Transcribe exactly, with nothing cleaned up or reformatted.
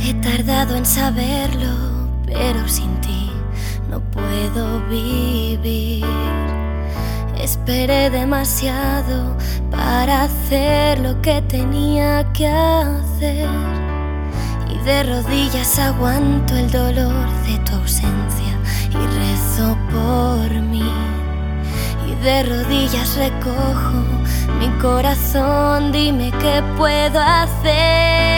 He tardado en saberlo, pero sin ti no puedo vivir. Esperé demasiado para hacer lo que tenía que hacer, y de rodillas aguanto el dolor de tu ausencia y rezo por mí. Y de rodillas recojo mi corazón, dime qué puedo hacer.